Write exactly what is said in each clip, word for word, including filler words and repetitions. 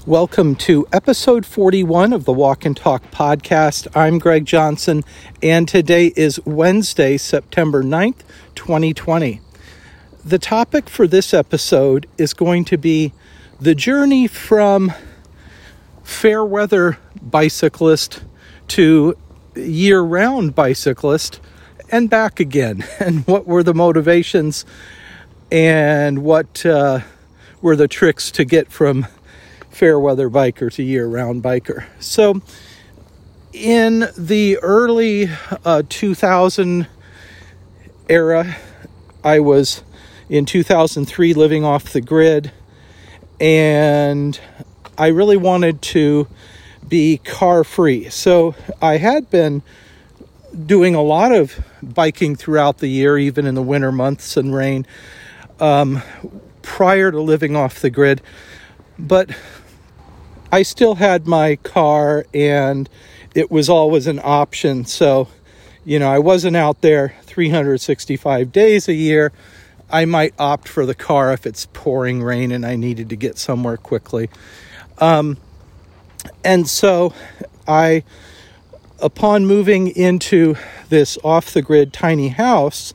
Welcome to episode forty-one of the Walk and Talk podcast. I'm Greg Johnson, and today is Wednesday, September ninth, twenty twenty. The topic for this episode is going to be the journey from fair weather bicyclist to year-round bicyclist and back again, and what were the motivations and what uh, were the tricks to get from fair weather biker to year-round biker. So in the early uh, two thousand era, I was in two thousand three living off the grid, and I really wanted to be car free. So I had been doing a lot of biking throughout the year, even in the winter months and rain, um, prior to living off the grid. But I still had my car, and it was always an option. So, you know, I wasn't out there three hundred sixty-five days a year. I might opt for the car if it's pouring rain and I needed to get somewhere quickly. Um, and so I, upon moving into this off-the-grid tiny house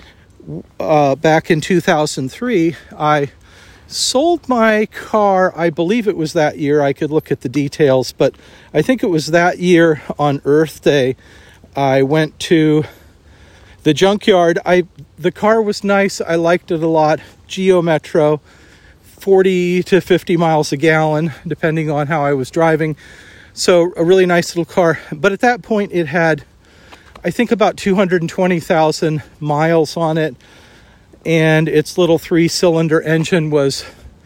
uh, back in two thousand three, I sold my car. I believe it was that year. I could look at the details, but I think it was that year on Earth Day. I went to the junkyard. I the car was nice. I liked it a lot. Geo Metro, forty to fifty miles a gallon, depending on how I was driving. So a really nice little car. But at that point, it had, I think, about two hundred twenty thousand miles on it. And its little three-cylinder engine was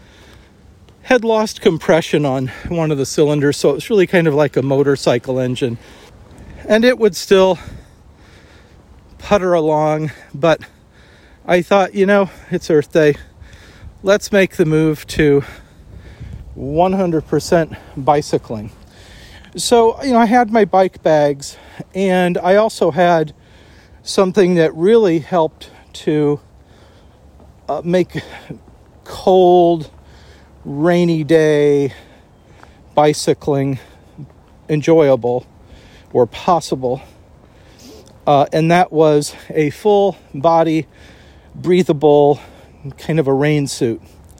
had lost compression on one of the cylinders, so it was really kind of like a motorcycle engine. And it would still putter along, but I thought, you know, it's Earth Day. Let's make the move to one hundred percent bicycling. So, you know, I had my bike bags, and I also had something that really helped to Uh, make cold, rainy day bicycling enjoyable or possible. Uh, and that was a full body, breathable, kind of a rain suit.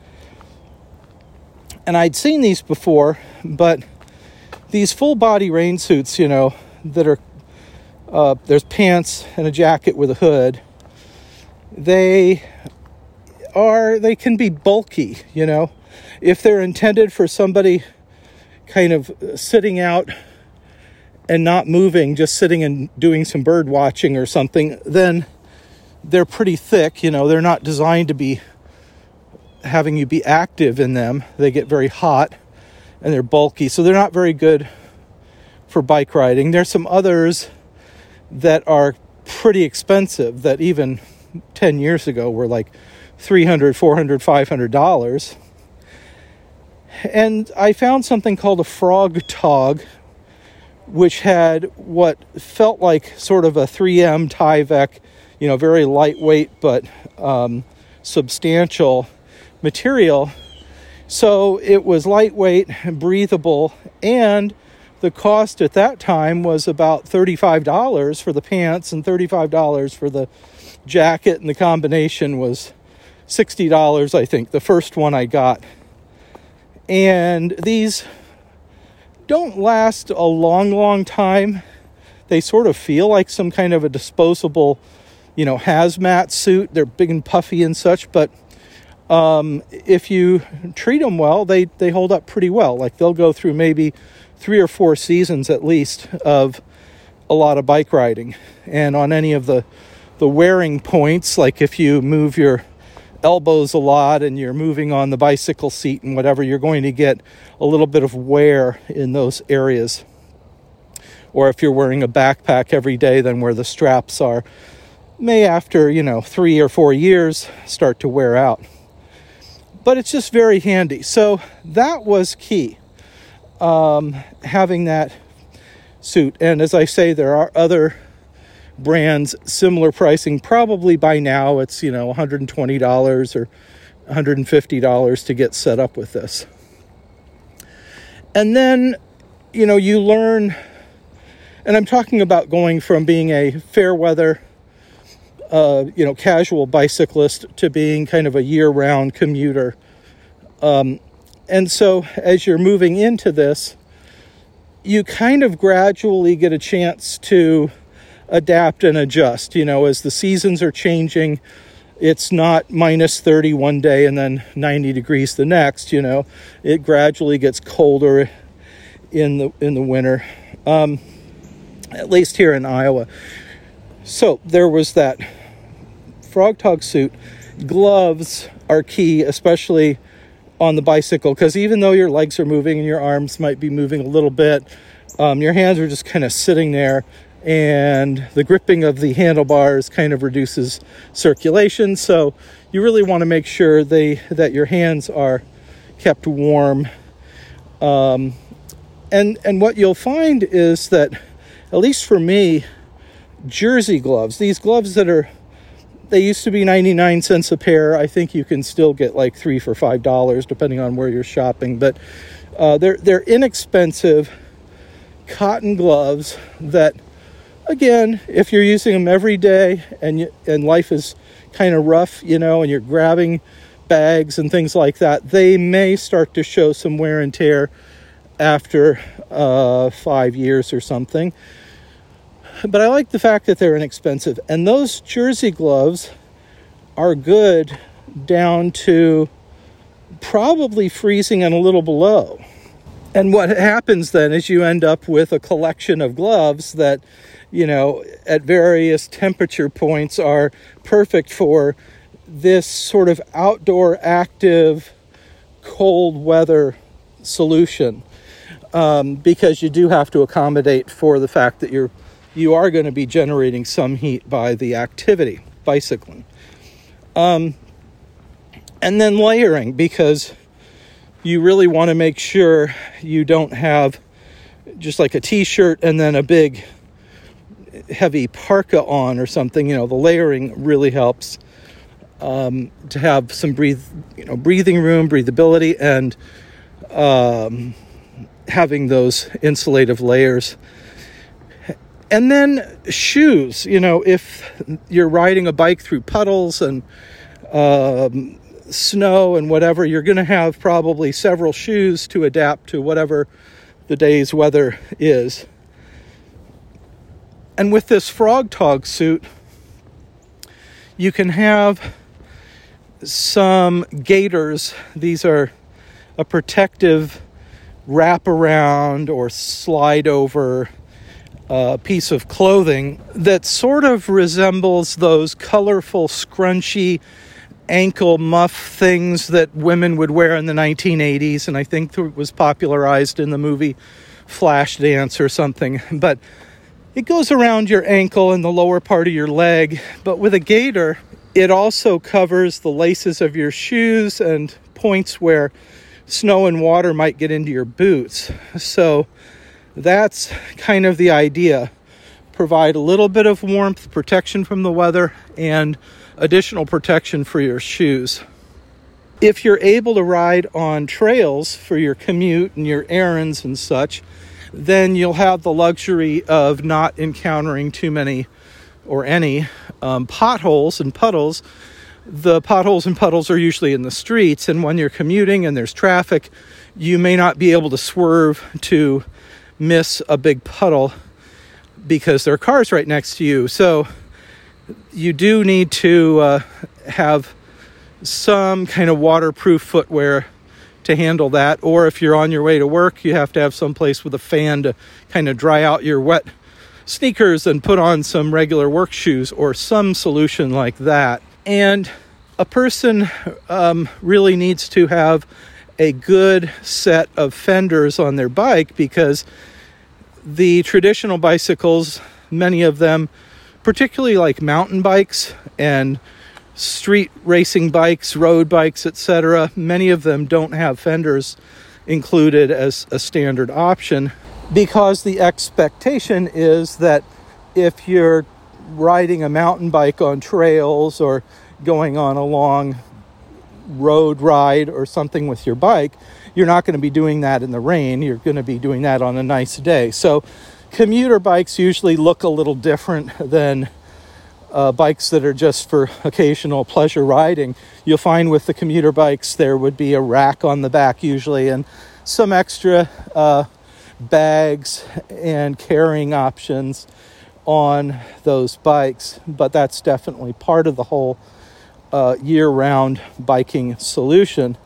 And I'd seen these before, but these full body rain suits, you know, that are, uh, there's pants and a jacket with a hood, they are, they can be bulky, you know. If they're intended for somebody kind of sitting out and not moving, just sitting and doing some bird watching or something, then they're pretty thick, you know. They're not designed to be having you be active in them. They get very hot and they're bulky, so they're not very good for bike riding. There's some others that are pretty expensive that even ten years ago were like three hundred dollars, four hundred dollars, five hundred dollars. And I found something called a Frog Tog, which had what felt like sort of a three M Tyvek, you know, very lightweight but um, substantial material. So it was lightweight, breathable, and the cost at that time was about thirty-five dollars for the pants and thirty-five dollars for the jacket, and the combination was sixty dollars, I think, the first one I got. And these don't last a long, long time. They sort of feel like some kind of a disposable, you know, hazmat suit. They're big and puffy and such, but um, if you treat them well, they, they hold up pretty well. Like, they'll go through maybe three or four seasons at least of a lot of bike riding. And on any of the, the wearing points, like if you move your elbows a lot and you're moving on the bicycle seat and whatever, you're going to get a little bit of wear in those areas. Or if you're wearing a backpack every day, then where the straps are may, after, you know, three or four years, start to wear out. But it's just very handy. So that was key, um, having that suit. And as I say, there are other brands, similar pricing. Probably by now it's, you know, one hundred twenty dollars or one hundred fifty dollars to get set up with this. And then, you know, you learn, and I'm talking about going from being a fair weather, uh, you know, casual bicyclist to being kind of a year-round commuter. Um, and so as you're moving into this, you kind of gradually get a chance to adapt and adjust. You know, as the seasons are changing, it's not minus thirty one day and then ninety degrees the next. You know, it gradually gets colder in the in the winter, um, at least here in Iowa. So there was that Frogg Togg suit. Gloves are key, especially on the bicycle, because even though your legs are moving and your arms might be moving a little bit, um, your hands are just kind of sitting there, and the gripping of the handlebars kind of reduces circulation. So you really want to make sure they that your hands are kept warm. Um, and and what you'll find is that, at least for me, jersey gloves, these gloves that are, they used to be ninety-nine cents a pair. I think you can still get like three for five dollars, depending on where you're shopping. But uh, they're they're inexpensive cotton gloves that, again, if you're using them every day and you, and life is kind of rough, you know, and you're grabbing bags and things like that, they may start to show some wear and tear after uh, five years or something. But I like the fact that they're inexpensive. And those jersey gloves are good down to probably freezing and a little below. And what happens then is you end up with a collection of gloves that, you know, at various temperature points are perfect for this sort of outdoor active cold weather solution. Um, because you do have to accommodate for the fact that you're you are going to be generating some heat by the activity, bicycling. Um, and then layering, because you really want to make sure you don't have just like a t-shirt and then a big heavy parka on or something. You know, the layering really helps um, to have some breathe, you know, breathing room, breathability, and um, having those insulative layers. And then shoes, you know, if you're riding a bike through puddles and um, snow and whatever, you're going to have probably several shoes to adapt to whatever the day's weather is. And with this Frogg Togg suit, you can have some gaiters. These are a protective wraparound or slide over a piece of clothing that sort of resembles those colorful, scrunchy ankle muff things that women would wear in the nineteen eighties, and I think it was popularized in the movie Flashdance or something. But it goes around your ankle and the lower part of your leg. But with a gaiter, it also covers the laces of your shoes and points where snow and water might get into your boots. So that's kind of the idea. Provide a little bit of warmth, protection from the weather, and additional protection for your shoes. If you're able to ride on trails for your commute and your errands and such, then you'll have the luxury of not encountering too many or any um, potholes and puddles. The potholes and puddles are usually in the streets, and when you're commuting and there's traffic, you may not be able to swerve to miss a big puddle because there are cars right next to you. So you do need to uh, have some kind of waterproof footwear to handle that. Or if you're on your way to work, you have to have some place with a fan to kind of dry out your wet sneakers and put on some regular work shoes or some solution like that. And a person um, really needs to have a good set of fenders on their bike, because the traditional bicycles, many of them, particularly like mountain bikes and street racing bikes, road bikes, et cetera, many of them don't have fenders included as a standard option, because the expectation is that if you're riding a mountain bike on trails or going on a long road ride or something with your bike, you're not going to be doing that in the rain. You're going to be doing that on a nice day. So commuter bikes usually look a little different than uh, bikes that are just for occasional pleasure riding. You'll find with the commuter bikes there would be a rack on the back usually, and some extra uh, bags and carrying options on those bikes. But that's definitely part of the whole uh, year-round biking solution.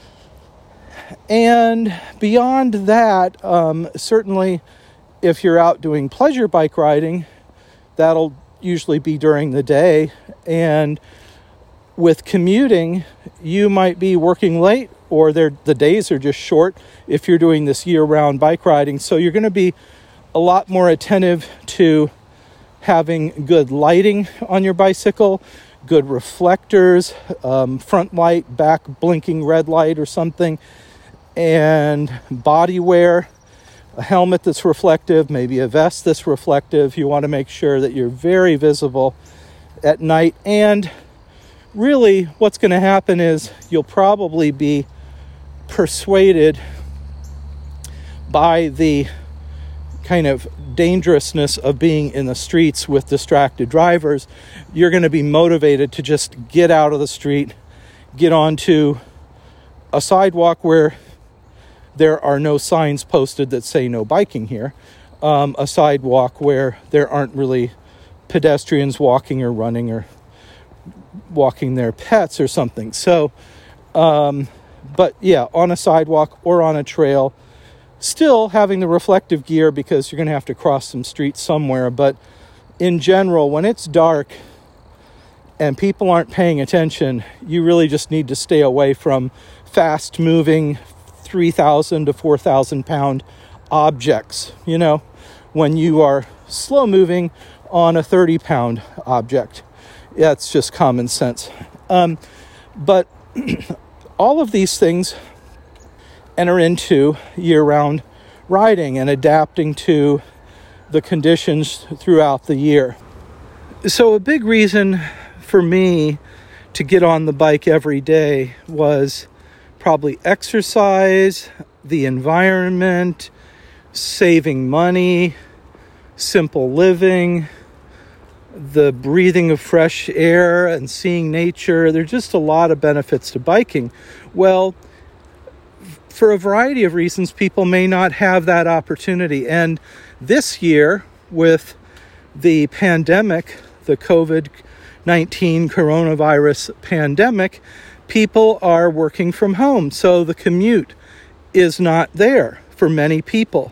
And beyond that, um, certainly if you're out doing pleasure bike riding, that'll usually be during the day. And with commuting, you might be working late, or the days are just short if you're doing this year-round bike riding. So you're going to be a lot more attentive to having good lighting on your bicycle, good reflectors, um, front light, back blinking red light or something, and body wear, a helmet that's reflective, maybe a vest that's reflective. You want to make sure that you're very visible at night. And really what's going to happen is you'll probably be persuaded by the kind of dangerousness of being in the streets with distracted drivers. You're going to be motivated to just get out of the street, get onto a sidewalk where there are no signs posted that say no biking here, um, a sidewalk where there aren't really pedestrians walking or running or walking their pets or something. So, um, but yeah, on a sidewalk or on a trail, still having the reflective gear because you're going to have to cross some streets somewhere. But in general, when it's dark and people aren't paying attention, you really just need to stay away from fast moving three thousand to four thousand pound objects, you know, when you are slow moving on a thirty pound object. Yeah, it's just common sense. Um, but all of these things enter into year-round riding and adapting to the conditions throughout the year. So a big reason for me to get on the bike every day was probably exercise, the environment, saving money, simple living, the breathing of fresh air and seeing nature. There's just a lot of benefits to biking. Well, for a variety of reasons, people may not have that opportunity. And this year, with the pandemic, the covid nineteen coronavirus pandemic, people are working from home. So the commute is not there for many people.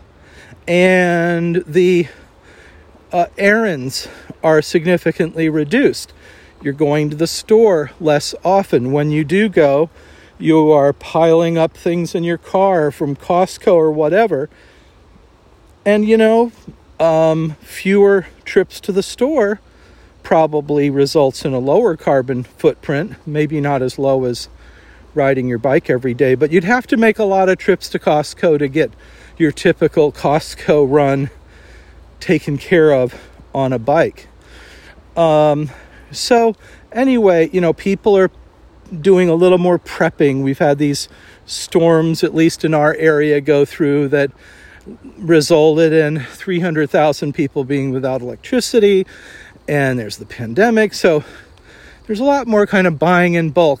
And the uh, errands are significantly reduced. You're going to the store less often. When you do go, you are piling up things in your car from Costco or whatever. And, you know, um, fewer trips to the store probably results in a lower carbon footprint, maybe not as low as riding your bike every day, but you'd have to make a lot of trips to Costco to get your typical Costco run taken care of on a bike. Um, so anyway, you know, people are doing a little more prepping. We've had these storms, at least in our area, go through that resulted in three hundred thousand people being without electricity. And there's the pandemic. So there's a lot more kind of buying in bulk.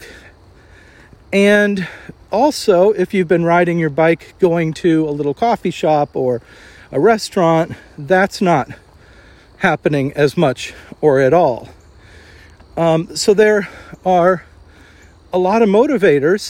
And also, if you've been riding your bike going to a little coffee shop or a restaurant, that's not happening as much or at all. Um, so there are a lot of motivators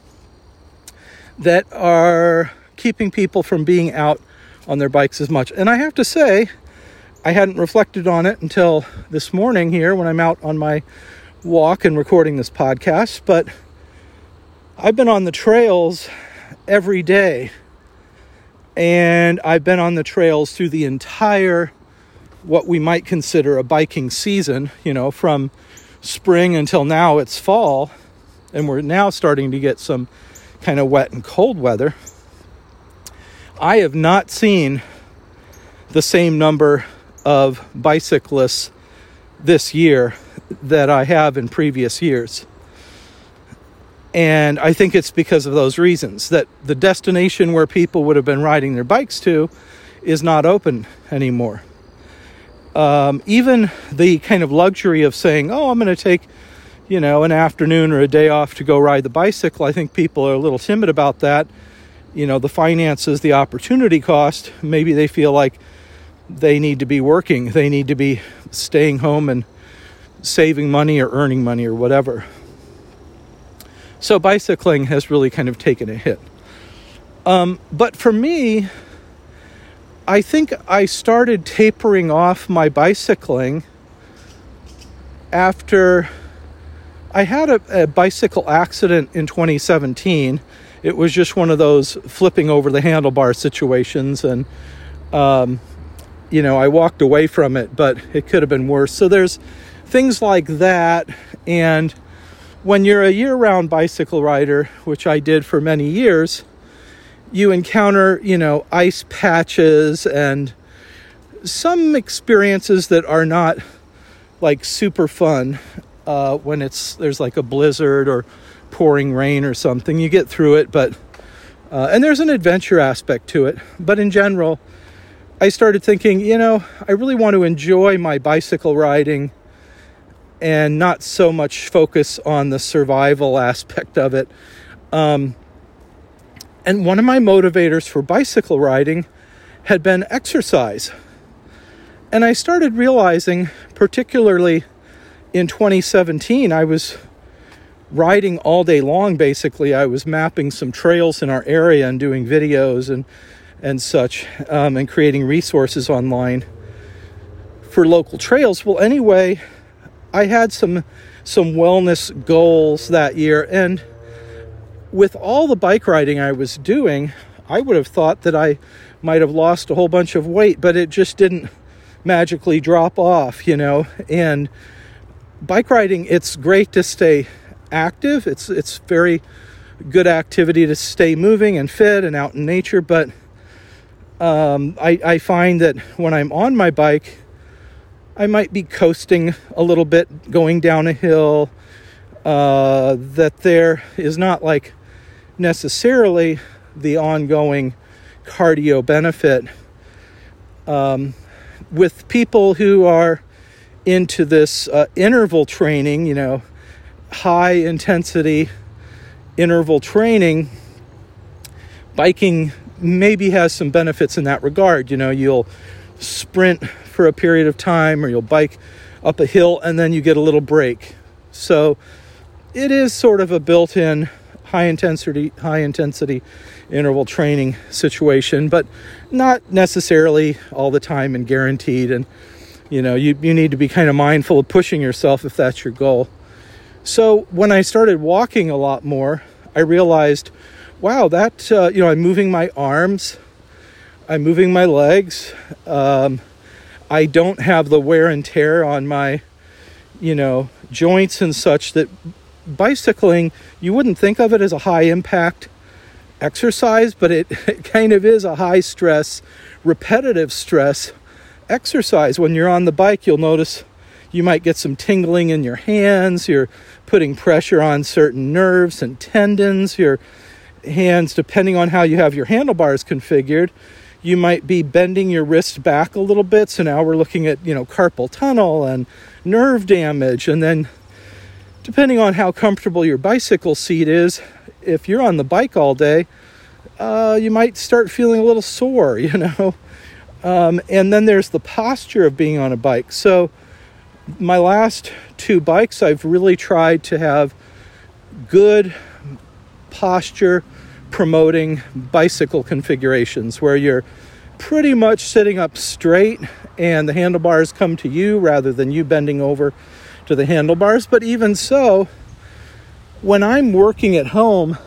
that are keeping people from being out on their bikes as much. And I have to say, I hadn't reflected on it until this morning here when I'm out on my walk and recording this podcast, but I've been on the trails every day, and I've been on the trails through the entire, what we might consider a biking season, you know, from spring until now it's fall, and we're now starting to get some kind of wet and cold weather. I have not seen the same number of bicyclists this year that I have in previous years. And I think it's because of those reasons, that the destination where people would have been riding their bikes to is not open anymore. Um, even the kind of luxury of saying, oh, I'm going to take, you know, an afternoon or a day off to go ride the bicycle. I think people are a little timid about that. You know, the finances, the opportunity cost, maybe they feel like they need to be working. They need to be staying home and saving money or earning money or whatever. So bicycling has really kind of taken a hit. Um, but for me, I think I started tapering off my bicycling after I had a, a bicycle accident in twenty seventeen. It was just one of those flipping over the handlebar situations, and um, you know, I walked away from it, but it could have been worse. So there's things like that. And when you're a year-round bicycle rider, which I did for many years, you encounter, you know, ice patches and some experiences that are not like super fun uh, when it's there's like a blizzard or pouring rain or something. You get through it, but uh, and there's an adventure aspect to it. But in general, I started thinking, you know, I really want to enjoy my bicycle riding and not so much focus on the survival aspect of it. Um, and one of my motivators for bicycle riding had been exercise. And I started realizing, particularly in twenty seventeen, I was riding all day long, basically. I was mapping some trails in our area and doing videos and and such, um, and creating resources online for local trails. Well, anyway, I had some some wellness goals that year, and with all the bike riding I was doing, I would have thought that I might have lost a whole bunch of weight, but it just didn't magically drop off, you know. And bike riding, it's great to stay active. It's it's very good activity to stay moving and fit and out in nature, but um, I, I find that when I'm on my bike, I might be coasting a little bit, going down a hill, uh, that there is not like necessarily the ongoing cardio benefit. Um, with people who are into this uh, interval training, you know, high intensity interval training, biking maybe has some benefits in that regard. You know, you'll sprint for a period of time, or you'll bike up a hill and then you get a little break. So it is sort of a built-in high intensity high intensity interval training situation, but not necessarily all the time and guaranteed. And you know, you you need to be kind of mindful of pushing yourself if that's your goal. So when I started walking a lot more, I realized, wow, that uh, you know, I'm moving my arms, I'm moving my legs. Um, I don't have the wear and tear on my, you know, joints and such. That bicycling, you wouldn't think of it as a high impact exercise, but it, it kind of is a high stress, repetitive stress exercise. When you're on the bike, you'll notice you might get some tingling in your hands. You're putting pressure on certain nerves and tendons. Your hands, depending on how you have your handlebars configured, you might be bending your wrist back a little bit. So now we're looking at, you know, carpal tunnel and nerve damage. And then depending on how comfortable your bicycle seat is, if you're on the bike all day, uh, you might start feeling a little sore, you know. Um, and then there's the posture of being on a bike. So my last two bikes, I've really tried to have good posture promoting bicycle configurations where you're pretty much sitting up straight and the handlebars come to you rather than you bending over to the handlebars. But even so, when I'm working at home,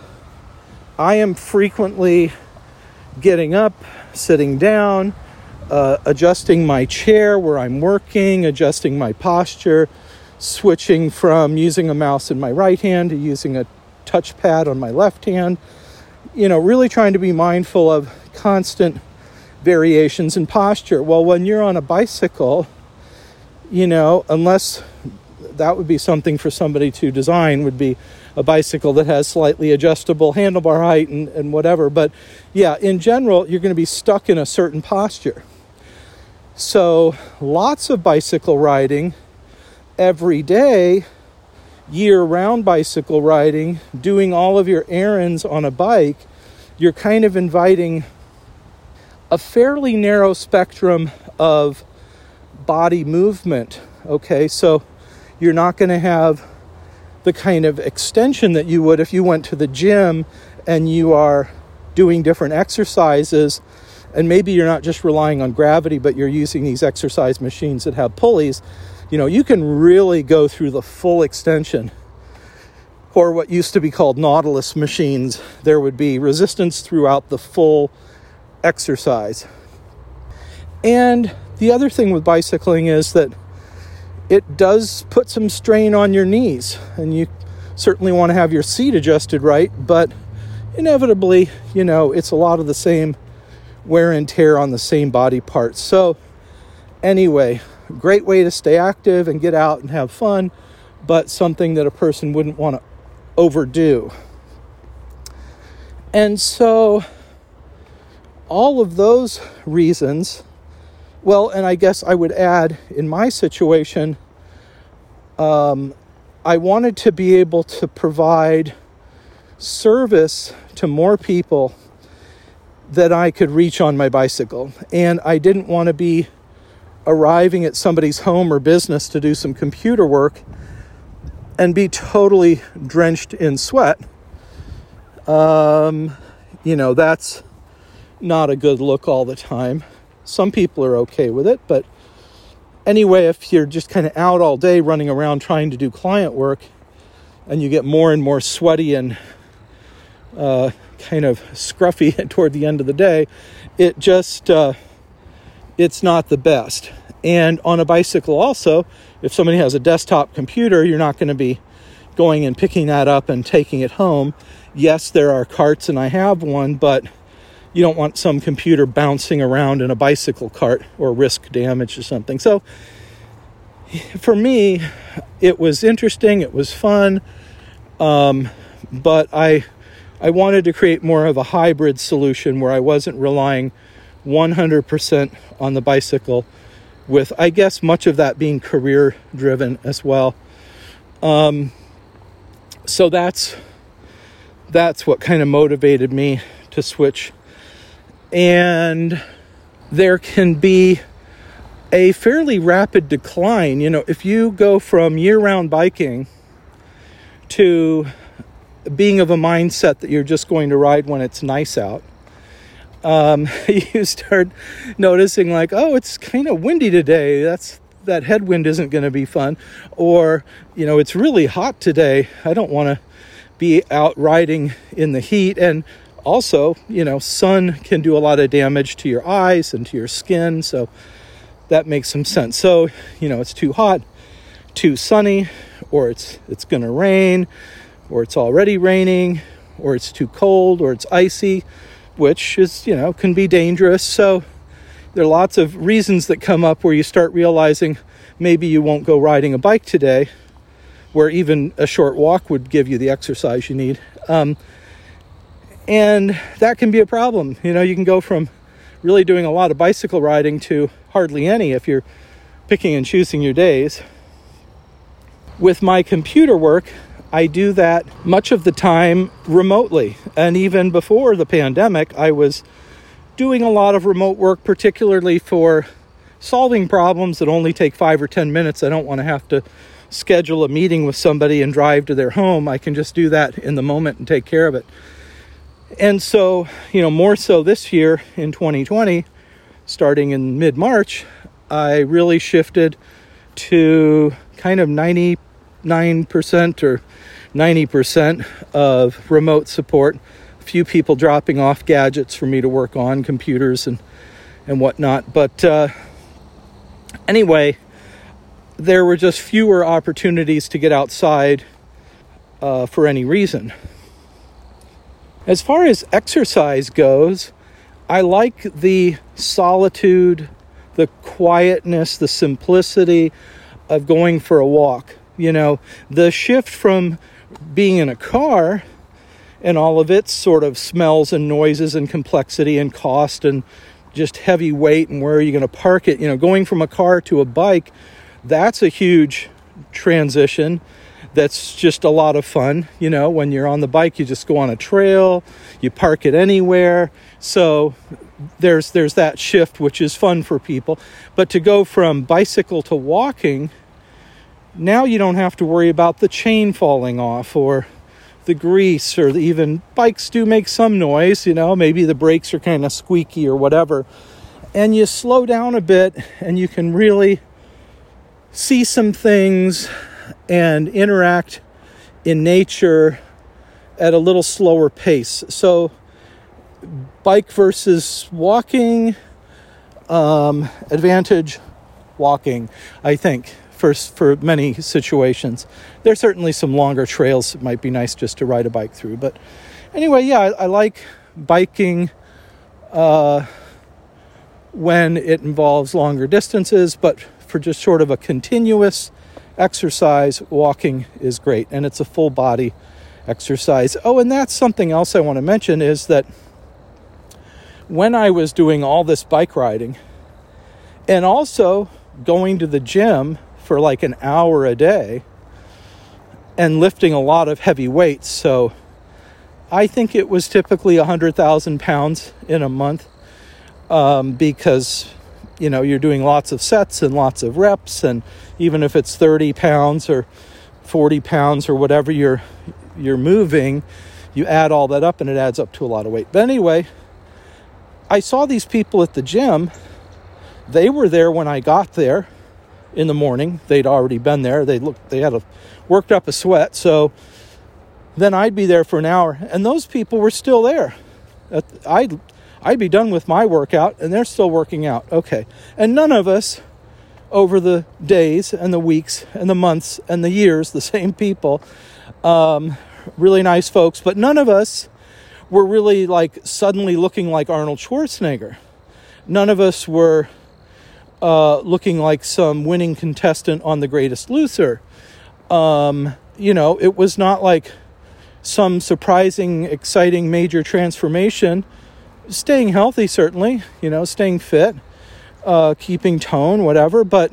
I am frequently getting up, sitting down, uh, adjusting my chair where I'm working, adjusting my posture, switching from using a mouse in my right hand to using a touchpad on my left hand. You know, really trying to be mindful of constant variations in posture. Well, when you're on a bicycle, you know, unless that would be something for somebody to design, would be a bicycle that has slightly adjustable handlebar height and, and whatever. But yeah, in general, you're going to be stuck in a certain posture. So lots of bicycle riding every day, year-round bicycle riding, doing all of your errands on a bike, you're kind of inviting a fairly narrow spectrum of body movement. Okay, so you're not going to have the kind of extension that you would if you went to the gym and you are doing different exercises, and maybe you're not just relying on gravity, but you're using these exercise machines that have pulleys. You know, you can really go through the full extension, or what used to be called Nautilus machines. There would be resistance throughout the full exercise. And the other thing with bicycling is that it does put some strain on your knees, and you certainly want to have your seat adjusted right, but inevitably, you know, it's a lot of the same wear and tear on the same body parts. So anyway, great way to stay active and get out and have fun, but something that a person wouldn't want to overdo. And so all of those reasons, well, and I guess I would add, in my situation, um, I wanted to be able to provide service to more people that I could reach on my bicycle. And I didn't want to be arriving at somebody's home or business to do some computer work and be totally drenched in sweat. Um, you know, that's not a good look all the time. Some people are okay with it, but anyway, if you're just kind of out all day running around trying to do client work and you get more and more sweaty and uh, kind of scruffy toward the end of the day, it just, uh, it's not the best. And on a bicycle also, if somebody has a desktop computer, you're not going to be going and picking that up and taking it home. Yes, there are carts, and I have one, but you don't want some computer bouncing around in a bicycle cart or risk damage or something. So for me, it was interesting. It was fun. Um, but I, I wanted to create more of a hybrid solution where I wasn't relying one hundred percent on the bicycle, with, I guess, much of that being career driven as well. Um, so that's, that's what kind of motivated me to switch. And there can be a fairly rapid decline. You know, if you go from year-round biking to being of a mindset that you're just going to ride when it's nice out, um, you start noticing like, oh, it's kind of windy today. That's that headwind isn't going to be fun. Or, you know, it's really hot today. I don't want to be out riding in the heat. And also, you know, sun can do a lot of damage to your eyes and to your skin. So that makes some sense. So, you know, it's too hot, too sunny, or it's it's going to rain, or it's already raining, or it's too cold, or it's icy, which is, you know, can be dangerous. So there are lots of reasons that come up where you start realizing maybe you won't go riding a bike today, where even a short walk would give you the exercise you need. Um, and that can be a problem. You know, you can go from really doing a lot of bicycle riding to hardly any if you're picking and choosing your days. With my computer work, I do that much of the time remotely. And even before the pandemic, I was doing a lot of remote work, particularly for solving problems that only take five or ten minutes. I don't want to have to schedule a meeting with somebody and drive to their home. I can just do that in the moment and take care of it. And so, you know, more so this year in twenty twenty, starting in mid-March, I really shifted to kind of ninety-nine percent or ninety percent of remote support. A few people dropping off gadgets for me to work on, computers and, and whatnot. But uh, anyway, there were just fewer opportunities to get outside uh, for any reason. As far as exercise goes, I like the solitude, the quietness, the simplicity of going for a walk. You know, the shift from being in a car and all of its sort of smells and noises and complexity and cost and just heavy weight and where are you going to park it, you know, going from a car to a bike, that's a huge transition. That's just a lot of fun. You know, when you're on the bike, you just go on a trail, you park it anywhere. So there's there's that shift, which is fun for people. But to go from bicycle to walking, now you don't have to worry about the chain falling off or the grease, or the, even bikes do make some noise, you know, maybe the brakes are kind of squeaky or whatever. And you slow down a bit and you can really see some things and interact in nature at a little slower pace. So bike versus walking, um, advantage walking, I think, for, for many situations. There's certainly some longer trails it might be nice just to ride a bike through. But anyway, yeah, I, I like biking uh, when it involves longer distances, but for just sort of a continuous exercise, walking is great, and it's a full body exercise. Oh, and that's something else I want to mention is that when I was doing all this bike riding and also going to the gym for like an hour a day and lifting a lot of heavy weights, so I think it was typically one hundred thousand pounds in a month, um, because you know, you're doing lots of sets and lots of reps, and even if it's thirty pounds or forty pounds or whatever you're you're moving, you add all that up and it adds up to a lot of weight. But anyway, I saw these people at the gym. They were there when I got there in the morning. They'd already been there. They looked, they had a, worked up a sweat. So then I'd be there for an hour, and those people were still there. I'd I'd be done with my workout, and they're still working out. Okay. And none of us, over the days and the weeks and the months and the years, the same people, um, really nice folks, but none of us were really like suddenly looking like Arnold Schwarzenegger. None of us were uh, looking like some winning contestant on The Greatest Loser. Um, you know, it was not like some surprising, exciting, major transformation. Staying healthy, certainly, you know, staying fit, uh, keeping tone, whatever. But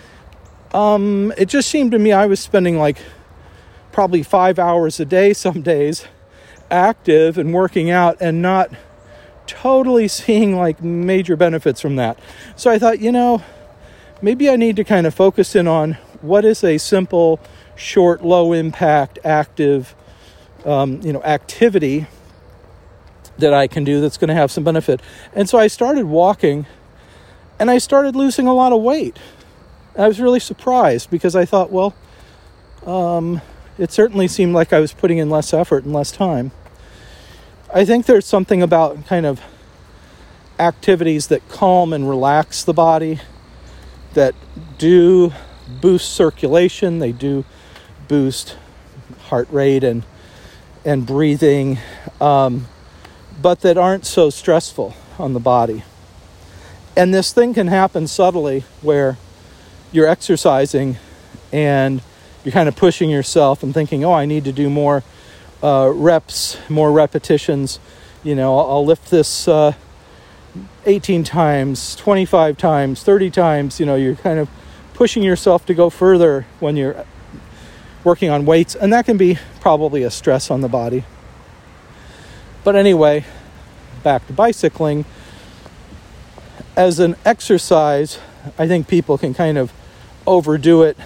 um, it just seemed to me I was spending like probably five hours a day some days active and working out and not totally seeing like major benefits from that. So I thought, you know, maybe I need to kind of focus in on what is a simple, short, low impact, active, um, you know, activity that I can do that's going to have some benefit. And so I started walking, and I started losing a lot of weight. I was really surprised because I thought, well, um, it certainly seemed like I was putting in less effort and less time. I think there's something about kind of activities that calm and relax the body, that do boost circulation, they do boost heart rate and and breathing, um, but that aren't so stressful on the body. And this thing can happen subtly where you're exercising and you're kind of pushing yourself and thinking, oh, I need to do more uh, reps, more repetitions. You know, I'll, I'll lift this uh, eighteen times, twenty-five times, thirty times. You know, you're kind of pushing yourself to go further when you're working on weights. And that can be probably a stress on the body. But anyway, back to bicycling. As an exercise, I think people can kind of overdo it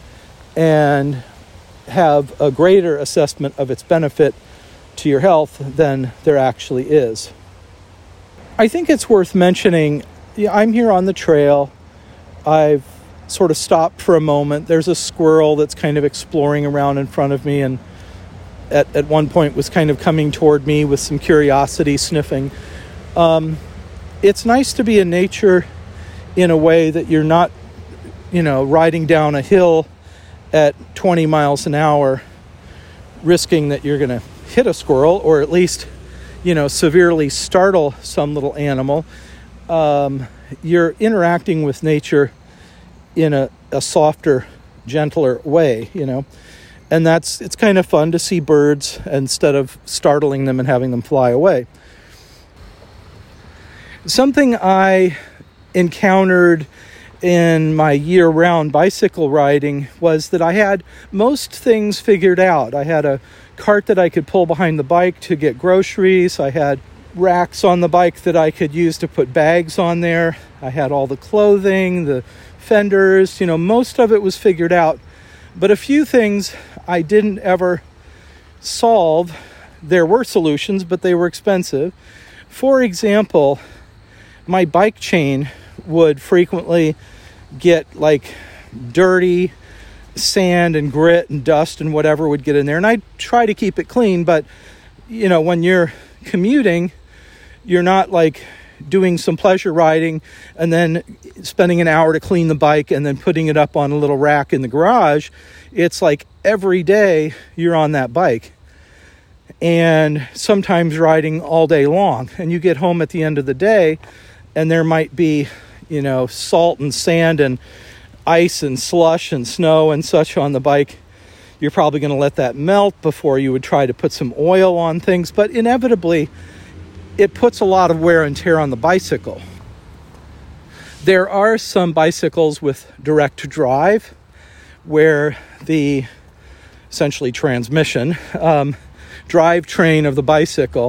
and have a greater assessment of its benefit to your health than there actually is. I think it's worth mentioning, yeah, I'm here on the trail. I've sort of stopped for a moment. There's a squirrel that's kind of exploring around in front of me, and at, at one point was kind of coming toward me with some curiosity, sniffing. Um, it's nice to be in nature in a way that you're not, you know, riding down a hill at twenty miles an hour, risking that you're going to hit a squirrel or at least, you know, severely startle some little animal. Um, you're interacting with nature in a, a softer, gentler way, you know. And that's it's kind of fun to see birds instead of startling them and having them fly away. Something I encountered in my year-round bicycle riding was that I had most things figured out. I had a cart that I could pull behind the bike to get groceries. I had racks on the bike that I could use to put bags on there. I had all the clothing, the fenders, you know, most of it was figured out. But a few things I didn't ever solve. There were solutions, but they were expensive. For example, my bike chain would frequently get like dirty, sand and grit and dust and whatever would get in there. And I try to keep it clean, but you know, when you're commuting, you're not like doing some pleasure riding and then spending an hour to clean the bike and then putting it up on a little rack in the garage. It's like every day you're on that bike, and sometimes riding all day long, and you get home at the end of the day and there might be, you know, salt and sand and ice and slush and snow and such on the bike. You're probably going to let that melt before you would try to put some oil on things, but inevitably it puts a lot of wear and tear on the bicycle. There are some bicycles with direct drive where the essentially transmission um, drivetrain of the bicycle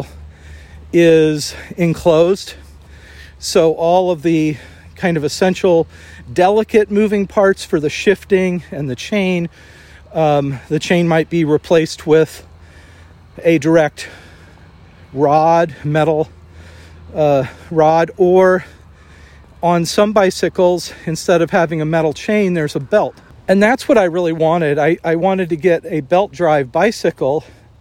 is enclosed. So all of the kind of essential delicate moving parts for the shifting and the chain, um, the chain might be replaced with a direct rod, metal uh, rod, or on some bicycles, instead of having a metal chain, there's a belt. And that's what I really wanted. I, I wanted to get a belt drive bicycle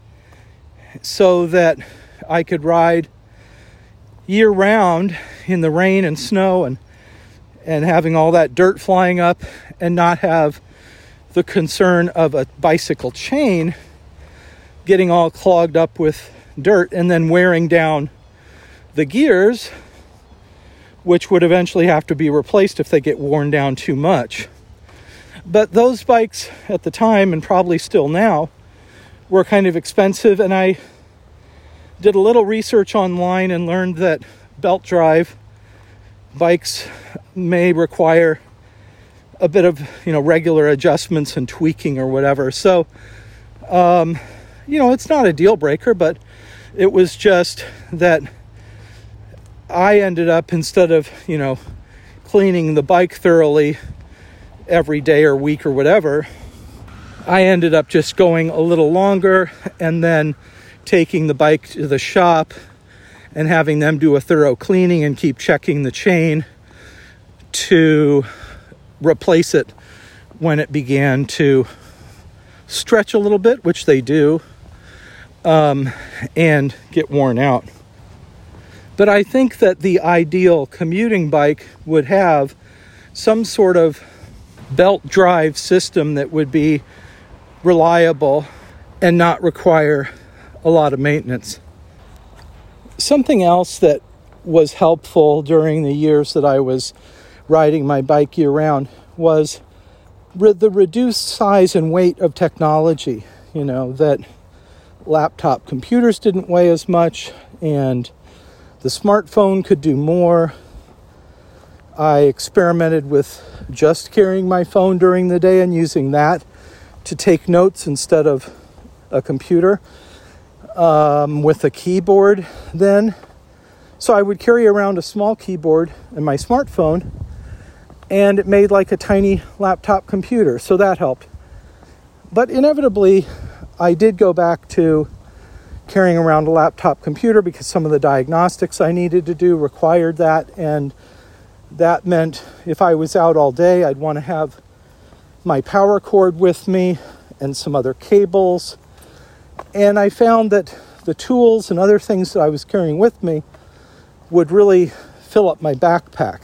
so that I could ride year round in the rain and snow and and having all that dirt flying up and not have the concern of a bicycle chain getting all clogged up with dirt and then wearing down the gears, which would eventually have to be replaced if they get worn down too much. But those bikes at the time, and probably still now, were kind of expensive, and I did a little research online and learned that belt drive bikes may require a bit of, you know, regular adjustments and tweaking or whatever. So, um, you know, it's not a deal breaker, but it was just that I ended up, instead of, you know, cleaning the bike thoroughly every day or week or whatever, I ended up just going a little longer and then taking the bike to the shop and having them do a thorough cleaning and keep checking the chain to replace it when it began to stretch a little bit, which they do, um, and get worn out. But I think that the ideal commuting bike would have some sort of belt drive system that would be reliable and not require a lot of maintenance. Something else that was helpful during the years that I was riding my bike year-round was re- the reduced size and weight of technology. You know, that laptop computers didn't weigh as much, and the smartphone could do more. I experimented with just carrying my phone during the day and using that to take notes instead of a computer. Um, with a keyboard then. So I would carry around a small keyboard and my smartphone, and it made like a tiny laptop computer, so that helped. But inevitably, I did go back to carrying around a laptop computer because some of the diagnostics I needed to do required that, and that meant if I was out all day, I'd want to have my power cord with me and some other cables. And I found that the tools and other things that I was carrying with me would really fill up my backpack.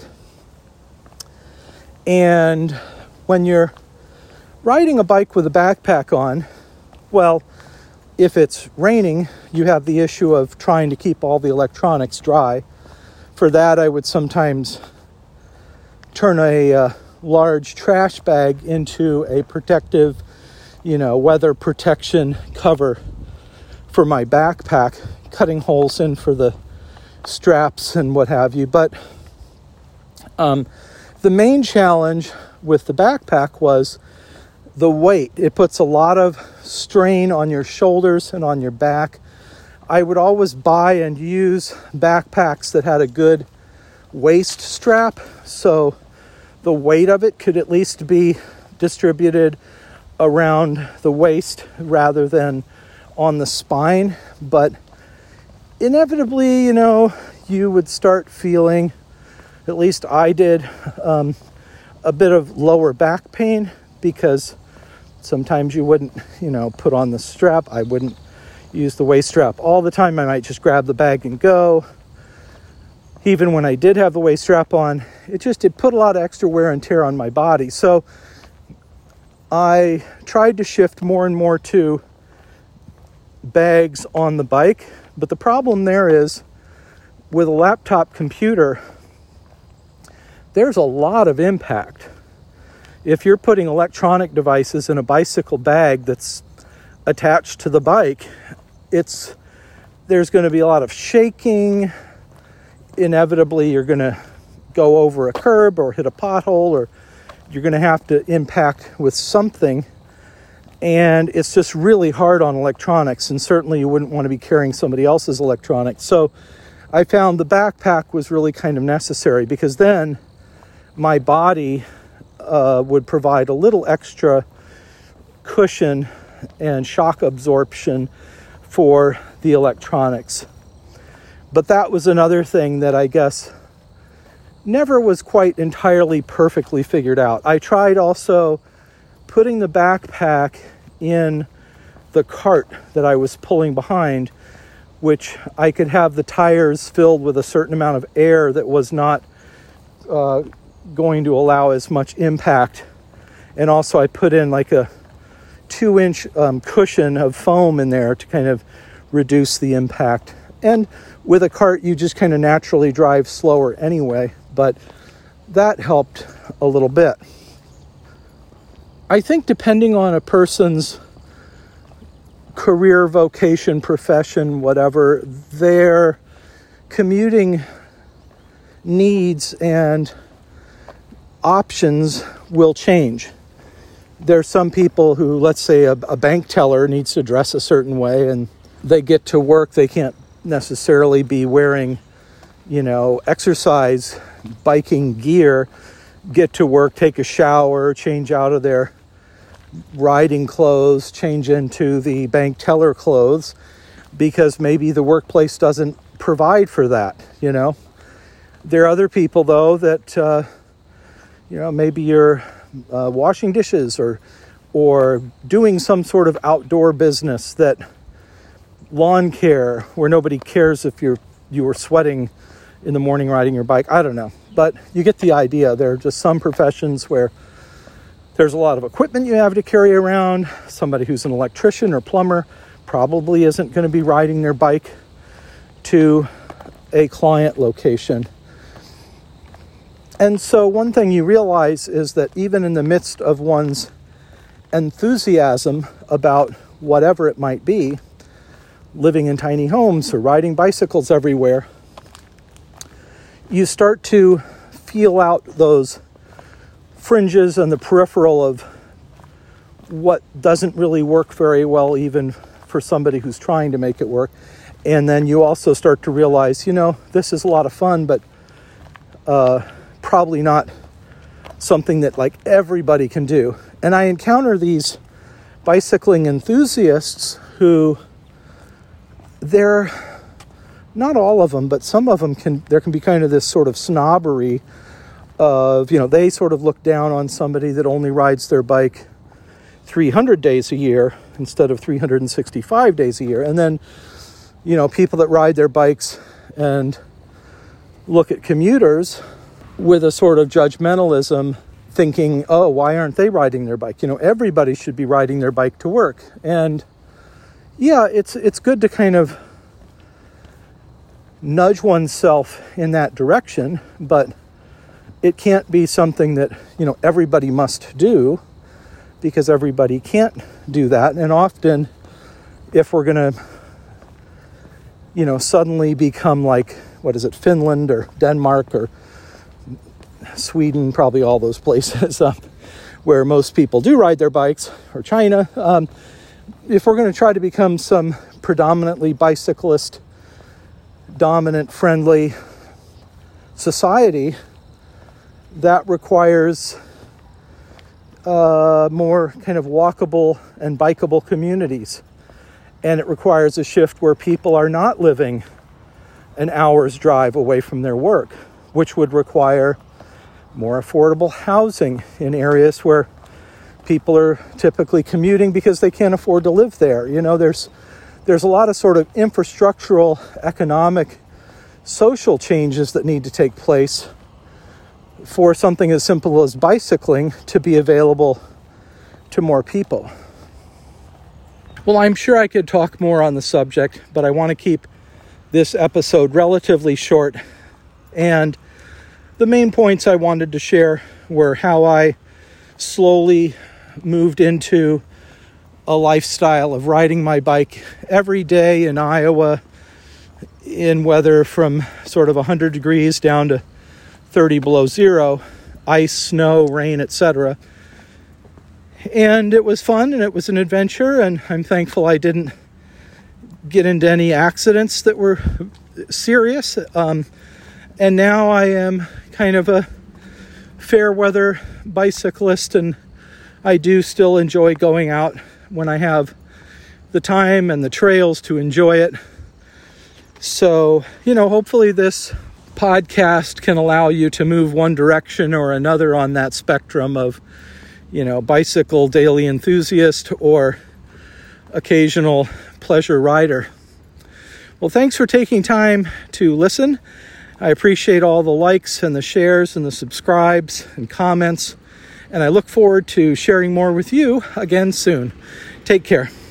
And when you're riding a bike with a backpack on, well, if it's raining, you have the issue of trying to keep all the electronics dry. For that, I would sometimes turn a uh, large trash bag into a protective you know, weather protection cover for my backpack, cutting holes in for the straps and what have you. But um, the main challenge with the backpack was the weight. It puts a lot of strain on your shoulders and on your back. I would always buy and use backpacks that had a good waist strap, so the weight of it could at least be distributed around the waist rather than on the spine. But inevitably, you know, you would start feeling, at least I did, um, a bit of lower back pain, because sometimes you wouldn't, you know, put on the strap. I wouldn't use the waist strap all the time. I might just grab the bag and go. Even when I did have the waist strap on, it just, it put a lot of extra wear and tear on my body. So I tried to shift more and more to bags on the bike. But the problem there is, with a laptop computer, there's a lot of impact. If you're putting electronic devices in a bicycle bag that's attached to the bike, it's there's going to be a lot of shaking. Inevitably, you're going to go over a curb or hit a pothole, or you're going to have to impact with something. And it's just really hard on electronics, and certainly you wouldn't want to be carrying somebody else's electronics. So I found the backpack was really kind of necessary, because then my body uh, would provide a little extra cushion and shock absorption for the electronics. But that was another thing that I guess never was quite entirely perfectly figured out. I tried also putting the backpack in the cart that I was pulling behind, which I could have the tires filled with a certain amount of air that was not uh, going to allow as much impact. And also I put in like a two inch um, cushion of foam in there to kind of reduce the impact. And with a cart, you just kind of naturally drive slower anyway, but that helped a little bit. I think depending on a person's career, vocation, profession, whatever, their commuting needs and options will change. There's some people who, let's say a, a bank teller needs to dress a certain way, and they get to work, they can't necessarily be wearing, you know, exercise biking gear, get to work, take a shower, change out of their riding clothes, change into the bank teller clothes, because maybe the workplace doesn't provide for that, you know. There are other people, though, that, uh, you know, maybe you're uh, washing dishes or or doing some sort of outdoor business, that lawn care, where nobody cares if you're you were sweating in the morning riding your bike. I don't know, but you get the idea. There are just some professions where there's a lot of equipment you have to carry around. Somebody who's an electrician or plumber probably isn't going to be riding their bike to a client location. And so one thing you realize is that even in the midst of one's enthusiasm about whatever it might be, living in tiny homes or riding bicycles everywhere, you start to feel out those fringes and the peripheral of what doesn't really work very well, even for somebody who's trying to make it work. And then you also start to realize, you know, this is a lot of fun, but uh, probably not something that like everybody can do. And I encounter these bicycling enthusiasts who, they're not all of them, but some of them can, there can be kind of this sort of snobbery of, you know, they sort of look down on somebody that only rides their bike three hundred days a year instead of three hundred sixty-five days a year. And then, you know, people that ride their bikes and look at commuters with a sort of judgmentalism, thinking, oh, why aren't they riding their bike? You know, everybody should be riding their bike to work. And yeah, it's it's good to kind of nudge oneself in that direction, but it can't be something that, you know, everybody must do. because everybody can't do that. And often, if we're going to, you know, suddenly become like, what is it, Finland or Denmark or Sweden, probably all those places um, where most people do ride their bikes, or China, um, if we're going to try to become some predominantly bicyclist, dominant, friendly society, that requires uh, more kind of walkable and bikeable communities. And it requires a shift where people are not living an hour's drive away from their work, which would require more affordable housing in areas where people are typically commuting because they can't afford to live there. You know, there's there's a lot of sort of infrastructural, economic, social changes that need to take place for something as simple as bicycling to be available to more people. Well, I'm sure I could talk more on the subject, but I want to keep this episode relatively short. And the main points I wanted to share were how I slowly moved into a lifestyle of riding my bike every day in Iowa in weather from sort of one hundred degrees down to thirty below zero, ice, snow, rain, et cetera. And it was fun and it was an adventure, and I'm thankful I didn't get into any accidents that were serious. Um, and now I am kind of a fair weather bicyclist, and I do still enjoy going out when I have the time and the trails to enjoy it. So, you know, hopefully this podcast can allow you to move one direction or another on that spectrum of, you know, bicycle daily enthusiast or occasional pleasure rider. Well, thanks for taking time to listen. I appreciate all the likes and the shares and the subscribes and comments, and I look forward to sharing more with you again soon. Take care.